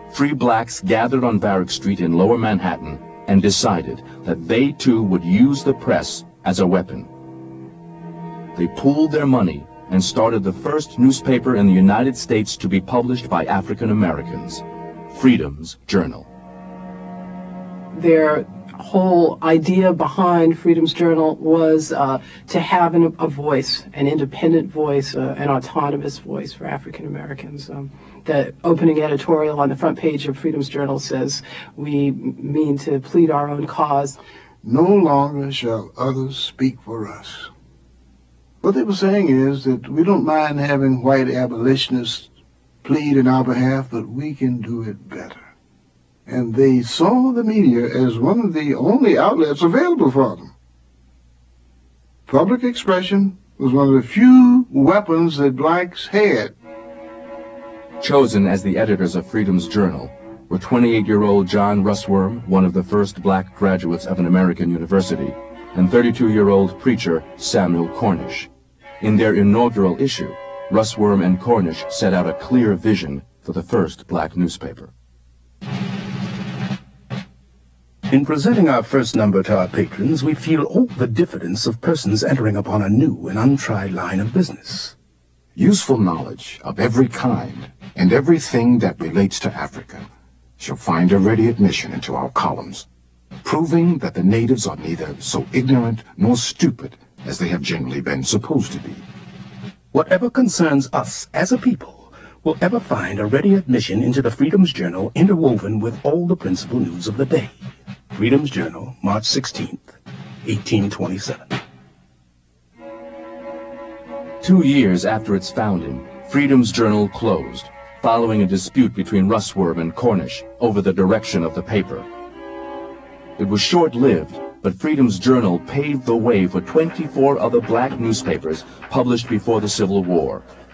free blacks gathered on Varick Street in Lower Manhattan and decided that they too would use the press as a weapon. They pooled their money and started the first newspaper in the United States to be published by African Americans, Freedom's Journal. Their whole idea behind Freedom's Journal was to have a voice, an independent voice, an autonomous voice for African Americans. The opening editorial on the front page of Freedom's Journal says, "We mean to plead our own cause. No longer shall others speak for us." What they were saying is that we don't mind having white abolitionists plead in our behalf, but we can do it better. And they saw the media as one of the only outlets available for them. Public expression was one of the few weapons that blacks had. Chosen as the editors of Freedom's Journal were 28-year-old John Russwurm, one of the first black graduates of an American university, and 32-year-old preacher Samuel Cornish. In their inaugural issue, Russwurm and Cornish set out a clear vision for the first black newspaper. In presenting our first number to our patrons, we feel all the diffidence of persons entering upon a new and untried line of business. Useful knowledge of every kind and everything that relates to Africa shall find a ready admission into our columns, proving that the natives are neither so ignorant nor stupid as they have generally been supposed to be. Whatever concerns us as a people will ever find a ready admission into the Freedom's Journal, interwoven with all the principal news of the day. Freedom's Journal, March 16th, 1827. 2 years after its founding, Freedom's Journal closed, following a dispute between Russwurm and Cornish over the direction of the paper. It was short-lived, but Freedom's Journal paved the way for 24 other black newspapers published before the Civil War,